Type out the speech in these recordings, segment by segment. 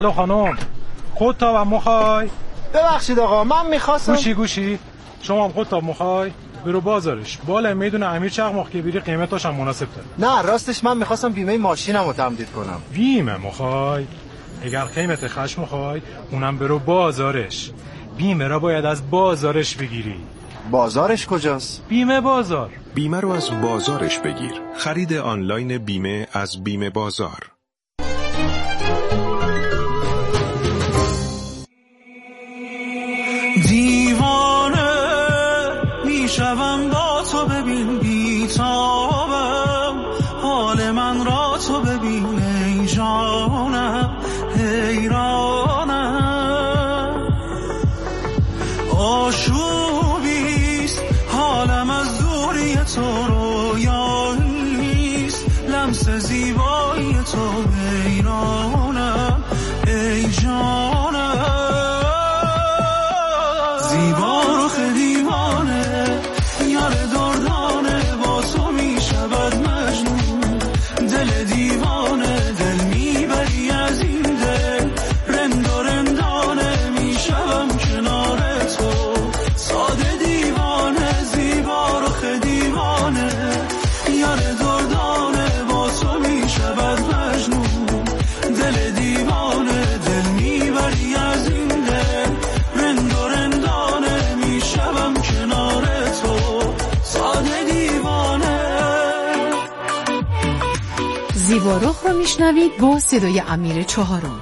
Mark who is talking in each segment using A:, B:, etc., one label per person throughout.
A: دو خانم خود تا و مخوای.
B: ببخشید آقا من میخواستم.
A: گوشی شما هم خود تا مخوای برو بازارش بالا میدون امیر چقماق که بیری قیمتاش هم مناسب تر.
B: نه راستش من میخواستم بیمه ماشینم رو تمدید کنم.
A: بیمه مخوای؟ اگر قیمت خشم مخوای اونم برو بازارش. بیمه را باید از بازارش بگیری.
B: بازارش کجاست؟
A: بیمه بازار.
C: بیمه رو از بازارش بگیر. خرید آنلاین بیمه از بیمه بازار.
D: دیوانه میشوم با تو ببین بیتابم حال من را تو ببین ای جانم حیرانم آشوبیست حالم از دوری تو رویاییست لمس زیبایی تو حیرانم ای جانم زیبا رخ دیوانه یار دردانه با تو می شود مجنون دل دیوانه دل می بری از این دل رند و رندانه می شوم کنار تو ساده دیوانه زیبا رخ دیوانه یار دردانه با تو می شود مجنون دل دیوانه دل می بری از این دل رند و رندانه می شوم کنار تو ساده دیوانه.
E: زیبا رخ رو میشنوید با صدای امیر چهارم.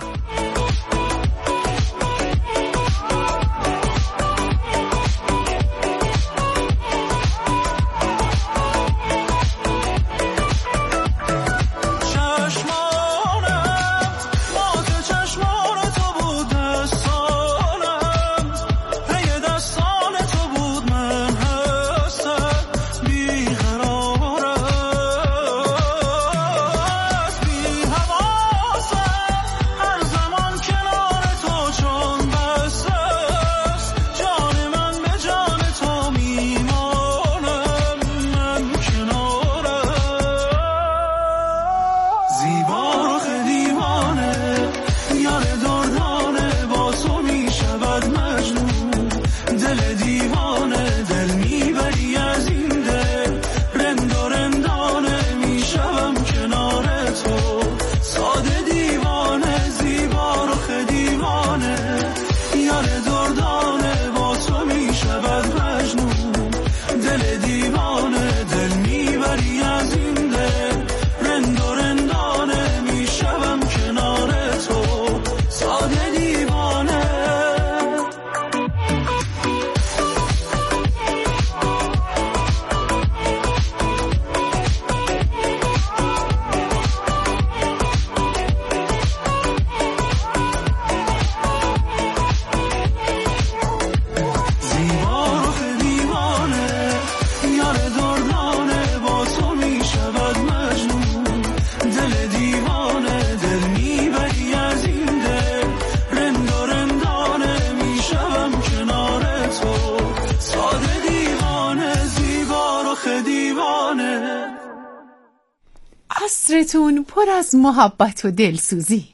E: عصرتون پر از محبت و دلسوزی.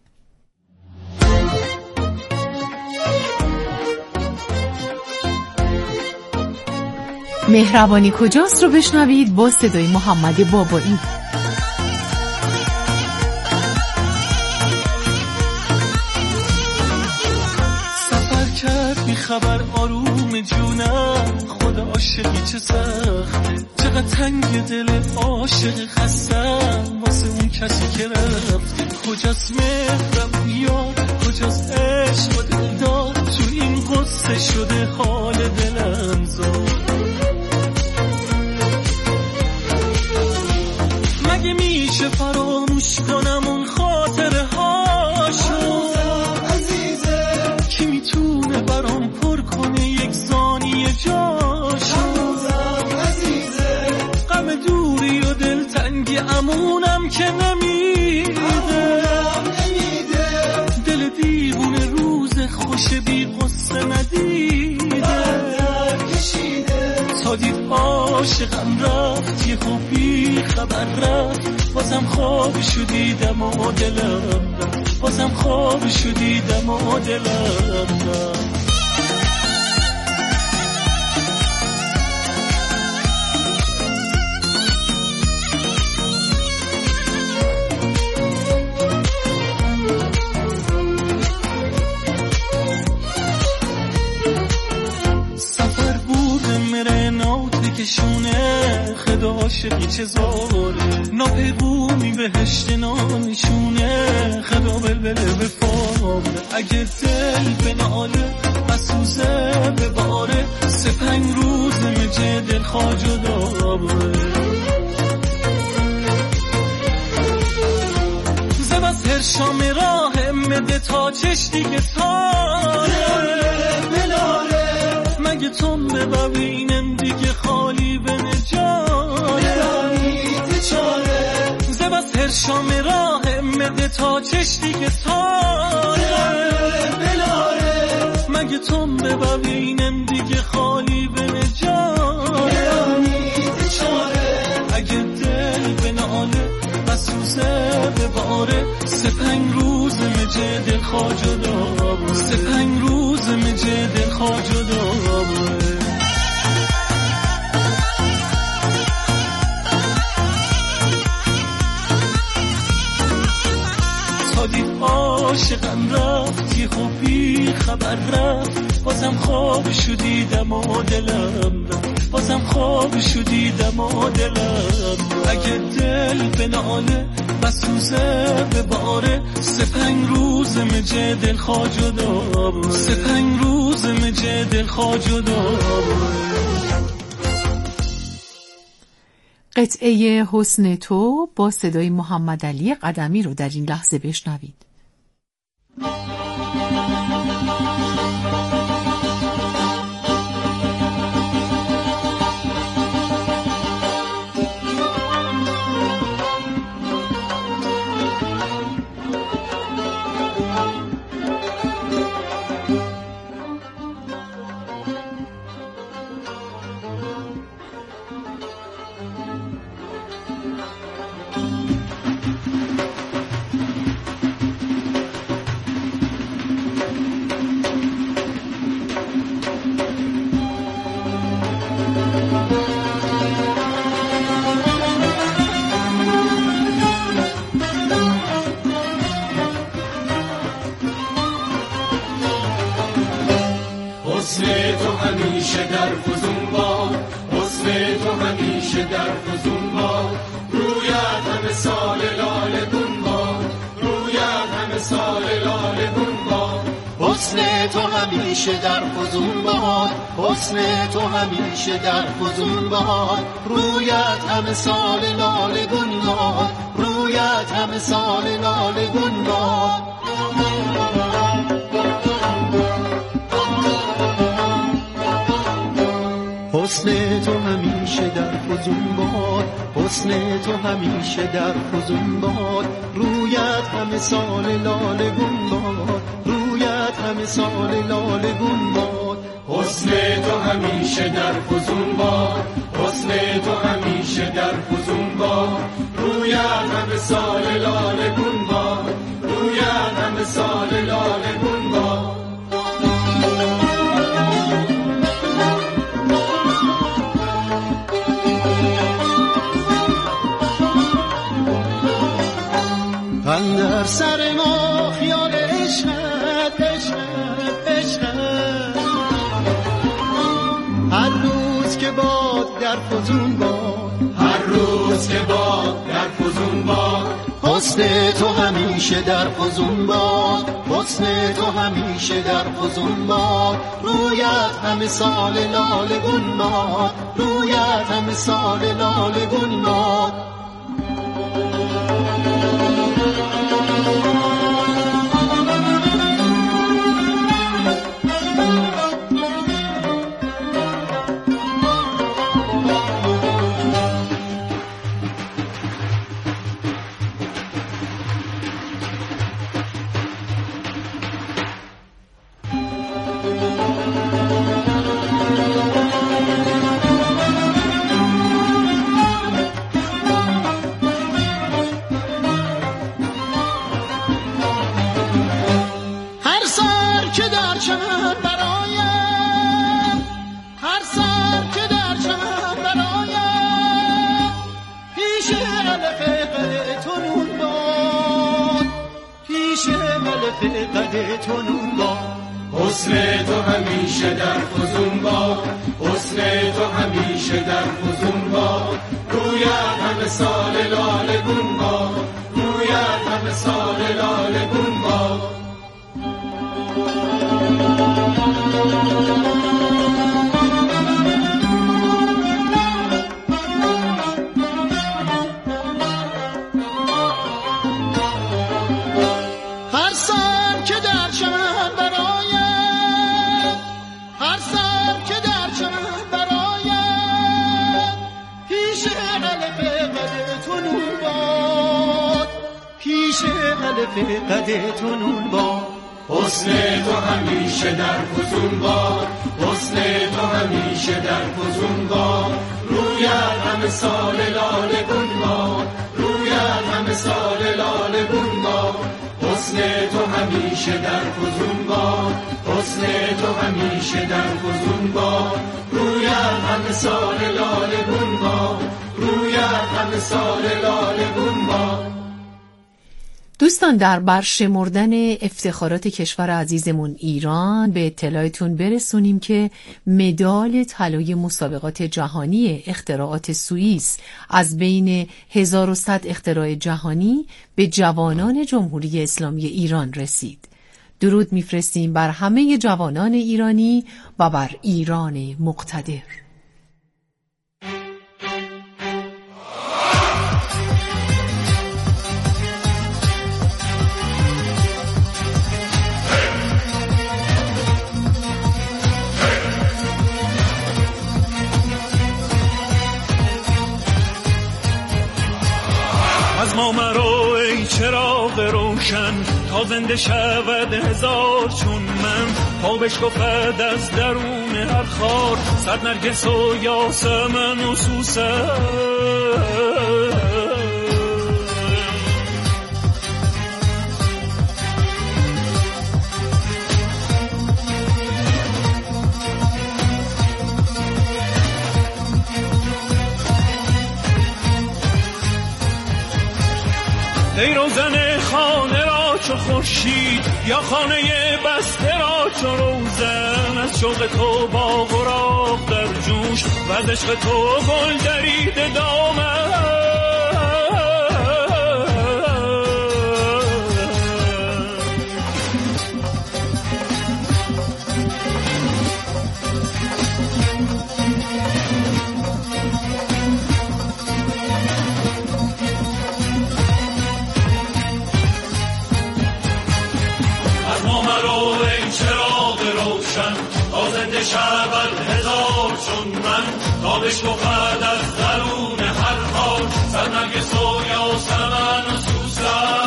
E: مهربانی کجاست رو بشنوید با صدای محمد بابایی.
D: سفر کرد بی خبر آروم جونم خدا عاشقی چه سخته چقدر تنگ دل عاشق خستم واسه اون کسی که رفته کجاست مهرم یا کجاست عشق و دلدار تو این قصه شده حال دلم زار مگه میشه فراموش کنم اون خاطره هاشو عزیزه کی میتونه برام پر کنه یک ثانیه جاشو عزیزه غم دوری و دلتنگی امونم که نمیده دل دیوونه روز خوش بی قصه ندیده تا دید عاشقم رفت یه خوبی خبر رفت بازم خوابشو دیدم و دلم رفت بازم خوابشو دیدم و دلم رفت. کشونه خدا عاشقی چه زاره ناپیومی بهشت نانشونه خدا بلبله به فامه اگه دل به ناله بسوزه به باره 3-5 روز مجه دل خواجو داره زبست هر شام راه مده تا چش دیگه تاره مگه تون ببینم دیگه خالی به نجاره زبست هر شام راه مده تا چش دیگه تاره مگه تون ببینم دیگه خالی به نجاره اگه دل به ناله بسوزه به باره 3-5 روز مجه دل خواجو داره 3-5 روز مجه دل خواجو داره تا دید عاشقم رفت یه خوبی خبر رفت بازم خوابشو دیدم و دلم رفت بازم خوابشو دیدم و دلم اگه دل به ناله بسوزه به باره 3-5 روز مجه دل خواجو داره 3-5 روز مجه دل خواجو داره.
E: قطعه حسن تو با صدای محمد علی قدمی رو در این لحظه بشنوید.
D: حسن تو همیشه در فزون باد حسن تو همیشه در فزون باد رویت همه سال لاله گون باد رویت همه سال لاله گون باد
B: حسن تو همیشه در فزون باد حسن تو همیشه در فزون باد رویت همه سال لاله گون باد رویت همه سال لاله گون باد حسن تو همیشه در فزون باد حسن تو همیشه در فزون باد رویت همه سال لاله گون باد رویت همه سال لاله گون باد
D: حسن تو همیشه در فزون باد حسن تو همیشه در فزون باد رویت همه سال لاله گون باد رویت همه سال لاله گون باد
B: اندر سر ما خیال عشقت عشقت عشقت هر روز که باد در فزون باد
D: هر روز که باد در فزون باد
B: حسن تو همیشه در فزون باد حسن تو همیشه در فزون باد رویت همه سال لاله گون باد رویت همه سال لاله گون باد چمن برایم، هر سر که در چمن برایم، پیش علف قد تو نون باد، پیش علف قد تو نون باد.
F: حسن تو همیشه در فزون باد، حسن تو همیشه در فزون باد. رویت همه سال لاله گون باد، رویت همه سال لاله گون باد.
B: هر سر که در چمن برایم، هر سر که در چمن برایم، پیش علف قد تو نون باد، پیش علف قد تو نون باد.
F: حسن تو همیشه در فزون باد، حسن تو همیشه در فزون باد. رویت همه سال لاله گون باد، رویت همه سال لاله گون باد. حسن تو همیشه در فزون باد، حسن تو همیشه در فزون باد. رویت همه سال لاله گون باد، رویت همه سال لاله گون باد.
E: دوستان، در برشمردن افتخارات کشور عزیزمون ایران به اطلاعتون برسونیم که مدال طلای مسابقات جهانی اختراعات سوئیس از بین 1100 اختراع جهانی به جوانان جمهوری اسلامی ایران رسید. درود میفرستیم بر همه جوانان ایرانی و بر ایران مقتدر.
D: از ما مرو ای چراغ روشن، تا زنده شود هزار چون من. تا بشکفد از درون هر خار، صد نرگس و یاسمن و سوسن. ای روزن خانه را چو خورشید، یا خانه بسته را چو روزن. از شوق تو باغ و راغ در جوش، و از عشق تو گل درید دامن. شود هزار چون من، تا بشکفد از درون هر خار، صد نرگس و یاسمن و سوسن.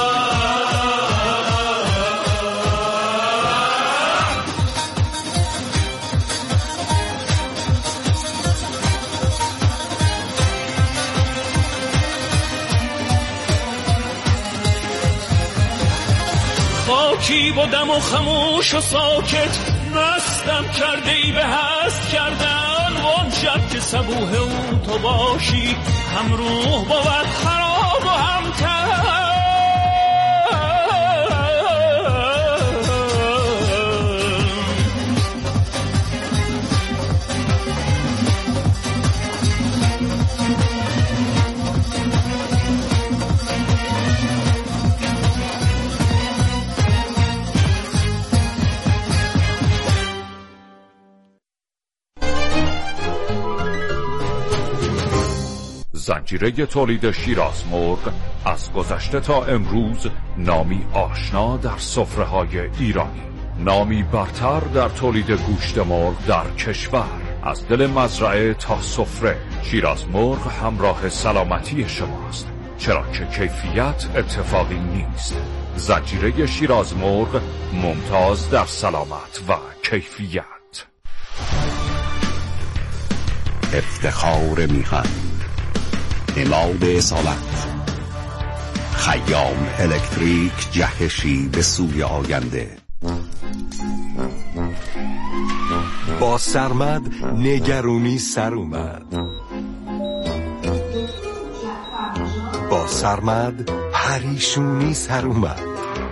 D: خاکی بودم و خموش و ساکت، مستم کرده ای به هست کردن. وان شب که صبوح او تو باشی، هم روح بود خراب و هم تن.
G: زنجیره تولید شیراز مرغ از گذشته تا امروز نامی آشنا در سفره‌های ایرانی، نامی برتر در تولید گوشت مرغ در کشور. از دل مزرعه تا سفره، شیراز مرغ همراه سلامتی شماست، چرا که کیفیت اتفاقی نیست. زنجیره شیراز مرغ ممتاز در سلامت و کیفیت.
H: افتخار میهن، اماد اصالت، خیام الکتریک، جهشی به سوی آینده.
C: با سرمد نگرونی سر اومد. با سرمد پریشونی سر اومد.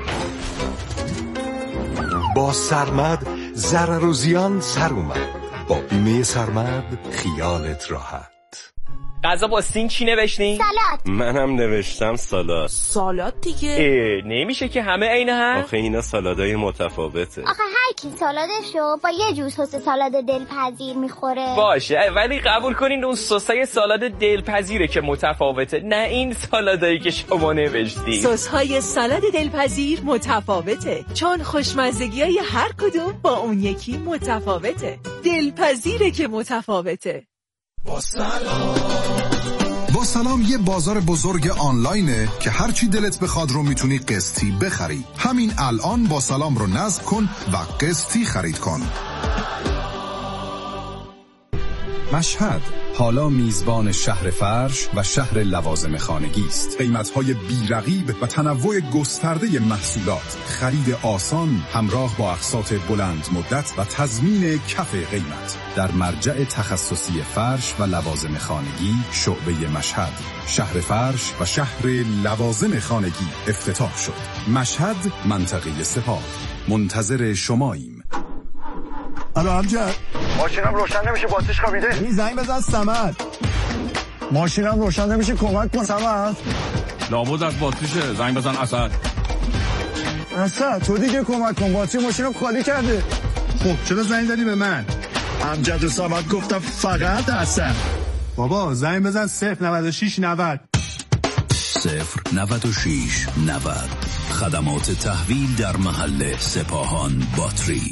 C: با سرمد ضرر و زیان سر اومد. با بیمه سرمد خیالت راحت.
I: غذا با سین چی نوشتین؟
J: سالاد.
K: منم نوشتم سالاد.
J: سالاد دیگه.
I: نمیشه که همه عین هم؟
K: آخه اینا سالادای متفاوته.
J: آخه هر کی سالادشو با یه جور سس سالاد دلپذیر میخوره.
I: باشه ولی قبول کنین اون سسای سالاد دلپذیره که متفاوته، نه این سالادایی که شما نوشتین.
L: سس‌های سالاد دلپذیر متفاوته چون خوشمزگی‌های هر کدوم با اون یکی متفاوته. دلپذیره که متفاوته.
M: با سلام یه بازار بزرگ آنلاینه که هرچی دلت بخواد رو میتونی قسطی بخری. همین الان با سلام رو نصب کن و قسطی خرید کن.
N: مشهد حالا میزبان شهر فرش و شهر لوازم خانگی است.
M: قیمت‌های بی‌رقیب و تنوع گسترده محصولات، خرید آسان همراه با اقساط بلند مدت و تضمین کف قیمت.
N: در مرجع تخصصی فرش و لوازم خانگی شعبه مشهد، شهر فرش و شهر لوازم خانگی افتتاح شد. مشهد، منطقه سپاه. منتظر شماییم.
O: الو امجد،
P: ماشینم روشن نمیشه، باتریش خوابیده.
O: این زنگ بزن صمد. ماشینم روشن نمیشه، کمک کن صمد.
Q: لابد از باتریشه، زنگ بزن اسد.
O: اسد تو دیگه کمک کن، باتری ماشینم خالی کرده. خب چرا زنگ زدی به من؟ امجد و صمد گفتم فقط اسد. بابا زنگ بزن 096 90
R: 096 90. خدمات تحویل در محل سپاهان باتری.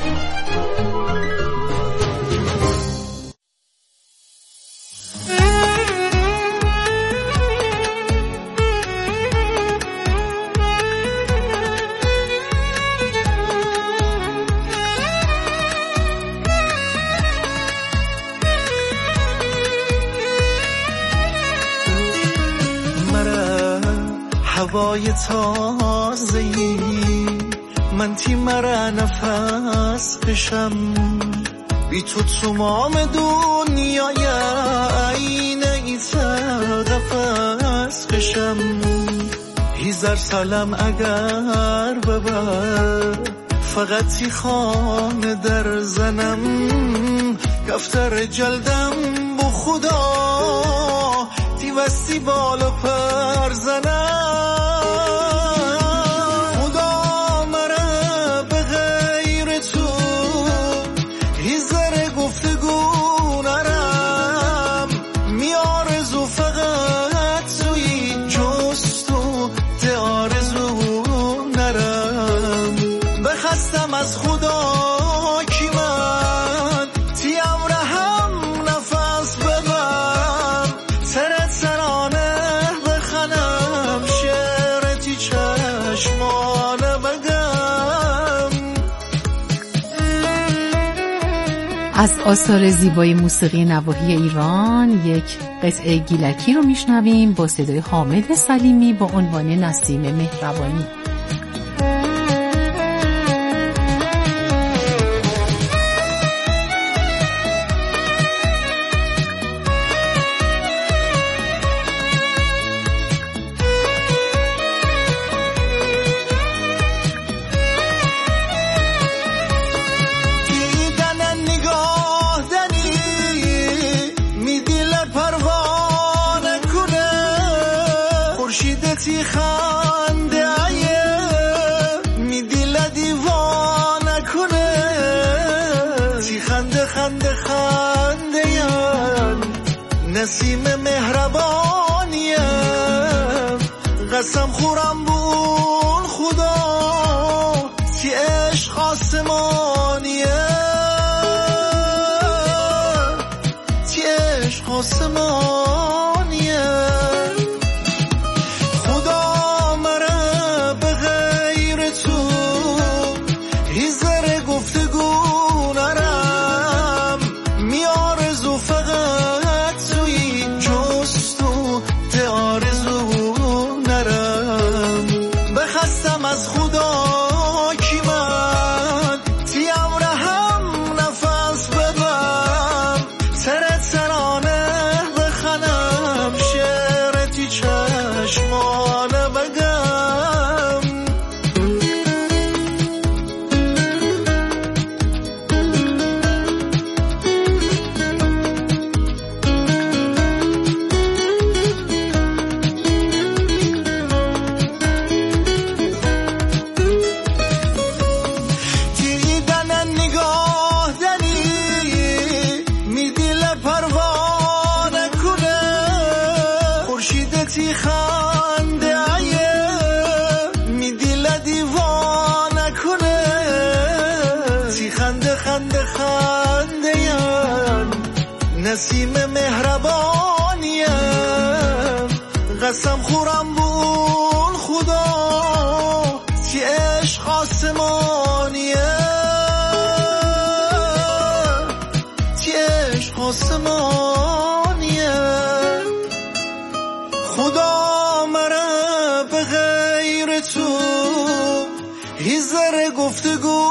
B: هوای تازه‌ای من تی مرا نفس کشم، بی تو تمام دنیای عین ایتا قفس کشم. هزار سالم اگر ببر فقط تی خانه در زنم، کفتر جلدم با خدا تی وستی بالا پر زنم. خدا مرا به غیر تو هزار گفتگو نرم، میارزو فقط توی جز تو ته آرزو نرم. بخستم از خدا کی من تی امرهم نفس ببرم، ترت ترانه بخنم شعر تی چشمانه بگم.
E: از آثار زیبای موسیقی نواحی ایران یک قطعه گیلکی رو میشنویم با صدای حامد سلیمی با عنوان نسیم مهربانی.
B: خورشیدتی خنده ای خنده خنده‌ام، نسیم مهربانیم، قسم خورم بون خدا که عشق آسمانیه، که عشق آسمانیه. خدا مرا به غیر تو هیزر گفتگو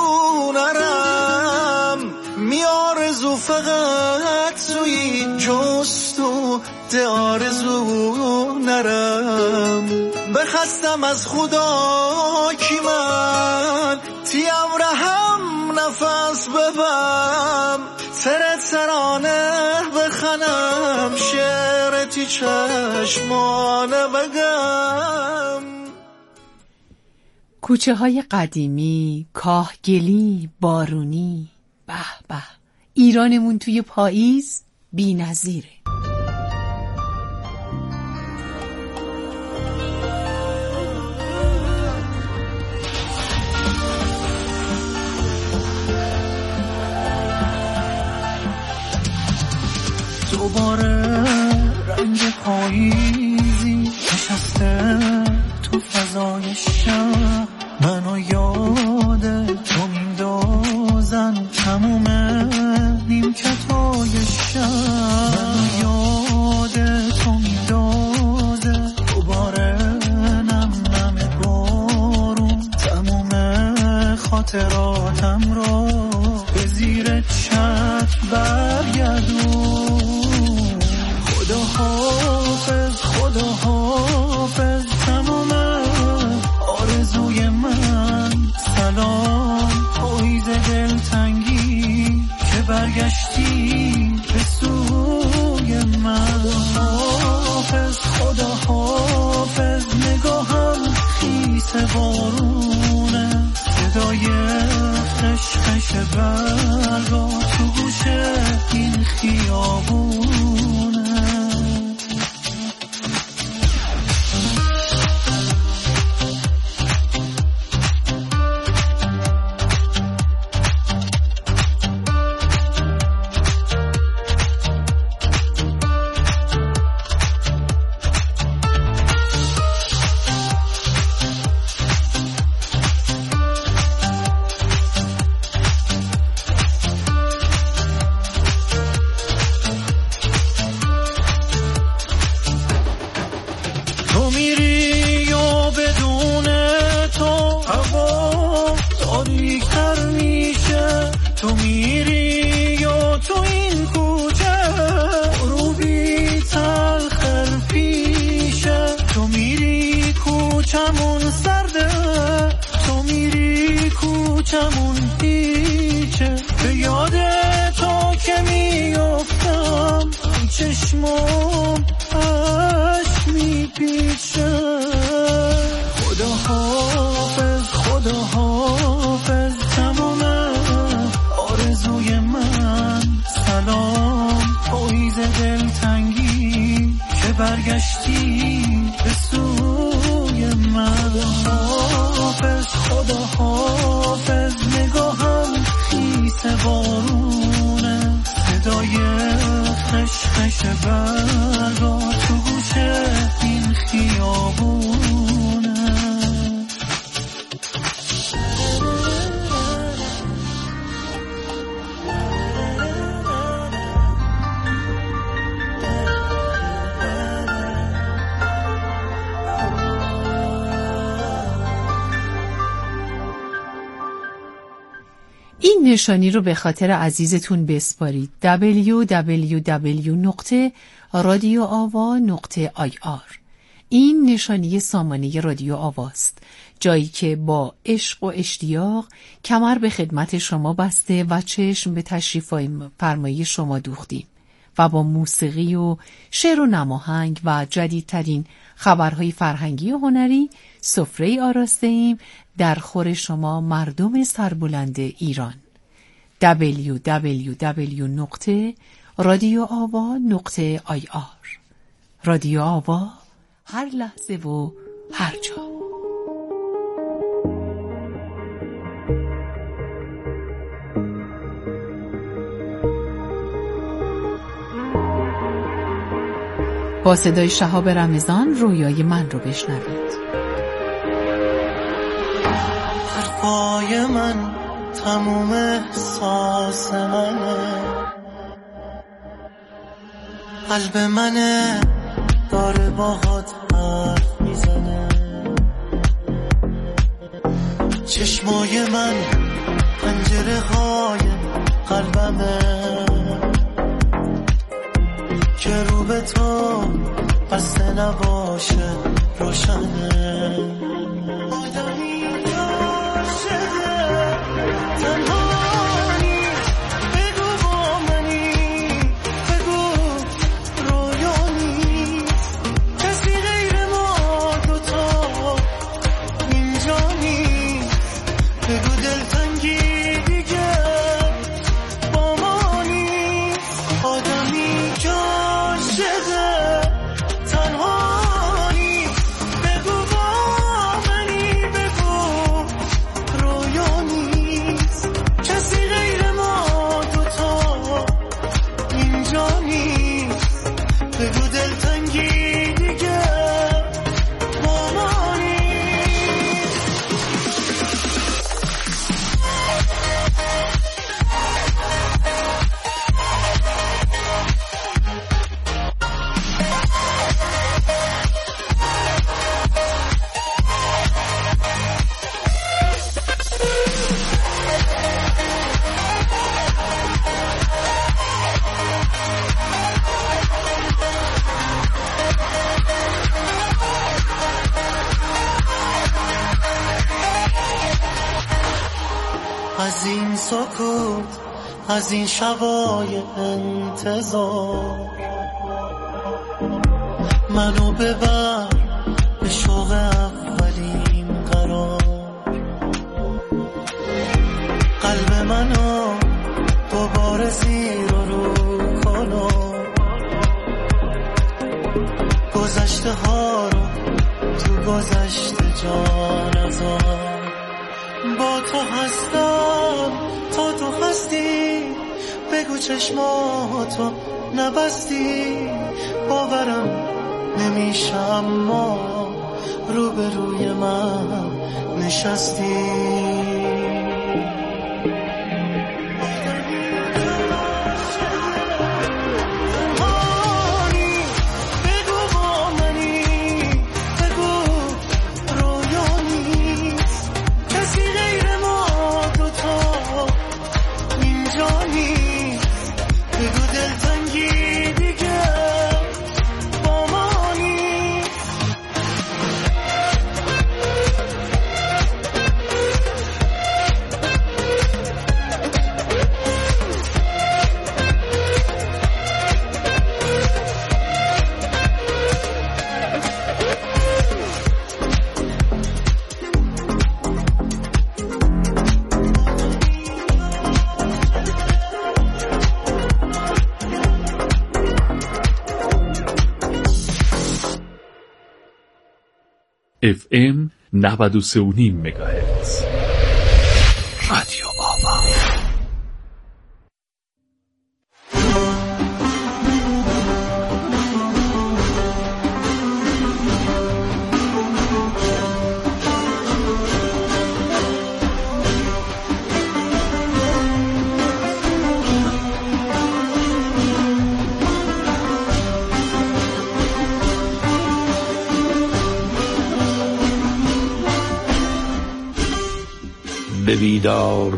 B: نرم، میارزو فقط توی جست و ده آرزو نرم. بخستم از خدا کی من تیم رهم نفس ببم، ترانه بخنم شعر تی چشمانه بگم.
E: کوچه های قدیمی، کاهگلی، بارونی، به به، ایرانمون توی پاییز بی نظیره.
D: دوباره رنگ پاییزی نشسته تو فضای شهر، منو یاد تو میندازن تموم نیمکتای شهر، منو یاد تو میندازه دوباره نم نم بارون، تموم خاطراتم رو به زیر چتر برگردون. خدا حافظ، خدا حافظ، تمام آرزوی من سلام، پاییز دلتنگی که برگشتی به سوی من. حافظ، خدا حافظ، نگاهم خیس بارونه، صدای خشخش برگا تو گوش این خیابونه. تو میری یا تو این کوچه غروبی تلخر پیشه، تو میری کوچمون سرده، تو میری کوچمون هیچه، به یاد تو که میافتم چشمم عشق میپیچه. خدا حافظ، خدا حافظ، تمام آرزوی من سلام، پاییز دلتنگی که برگشتی به سوی من. حافظ، خدا حافظ، نگاهم خیس بارونه، صدای خشخش برگا تو گوش این خیابونه.
E: این نشانی رو به خاطر عزیزتون بسپارید. www.radioava.ir. این نشانی سامانه رادیو آواست، جایی که با عشق و اشتیاق کمر به خدمت شما بسته و چشم به تشریف فرمایی شما دوختیم و با موسیقی و شعر و نماهنگ و جدیدترین خبرهای فرهنگی و هنری سفره آراسته ایم در خور شما مردم سربلند ایران. www.radioava.ir. رادیو آوا، هر لحظه و هر جا. با صدای شهاب رمضان رویای من رو بشنوید.
D: حرفای من تموم احساس منه، قلب منه داره باهات حرف میزنه، چشمای من پنجره های قلبمه که رو به تو بسته نباشه روشنه. آدمی عاشقه تنهایی، بگو با منی، بگو رویا نیست، کسی غیر ما دوتا اینجا نیست، بگو دلتنگی دیگه با ما نیست. آدمی که عاشقه تنهایی، بگو با منی، بگو رویا نیست، کسی غیر ما دوتا اینجا نیست، بگو دلتنگی دیگه با ما نیست. از این سکوت، از این شبای انتظار، منو ببر به شوق اولین قرار، قلب منو دوباره زیر و رو کنو، گذشته ها رو تو گذشته جا نذار. با تو هستم تا تو هستی، بگو چشماتو نبستی، باورم نمیشه اما روبروی من نشستی.
G: FM 93.5 مگاهرتز رادیو آوا.
R: به بیدار